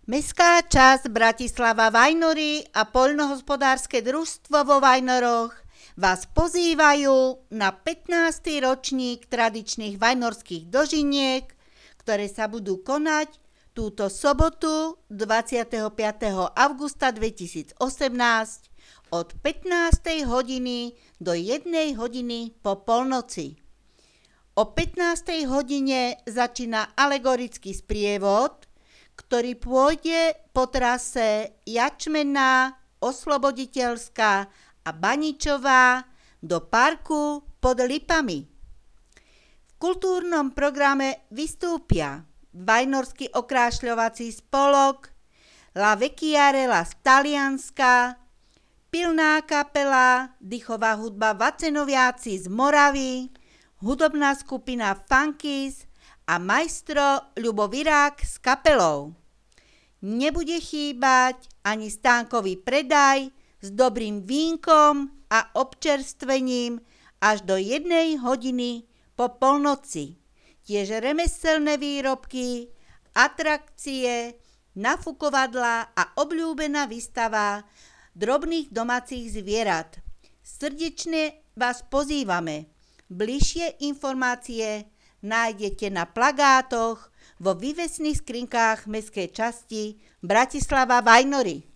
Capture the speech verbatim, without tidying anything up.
Mestská časť Bratislava Vajnory a poľnohospodárske družstvo vo Vajnoroch vás pozývajú na pätnásty ročník tradičných vajnorských dožiniek, ktoré sa budú konať túto sobotu dvadsiateho piateho augusta dvetisícosemnásť od pätnástej hodiny do jednej hodiny po polnoci. O pätnástej hodine začína alegorický sprievod, ktorý pôjde po trase Jačmenná, Osloboditeľská a Baničová do parku pod Lipami. V kultúrnom programe vystúpia Vajnorský okrášľovací spolok, La Vecchiarella z Talianska, pilná kapela, dychová hudba Vacenoviaci z Moravy, hudobná skupina Funkys a majstro Ľubo Virák s kapelou. Nebude chýbať ani stánkový predaj s dobrým vínkom a občerstvením až do jednej hodiny po polnoci. Tiež remeselné výrobky, atrakcie, nafukovadlá a obľúbená výstava drobných domácich zvierat. Srdečne vás pozývame. Bližšie informácie nájdete na plagátoch vo vývesných skrinkách mestskej časti Bratislava Vajnory.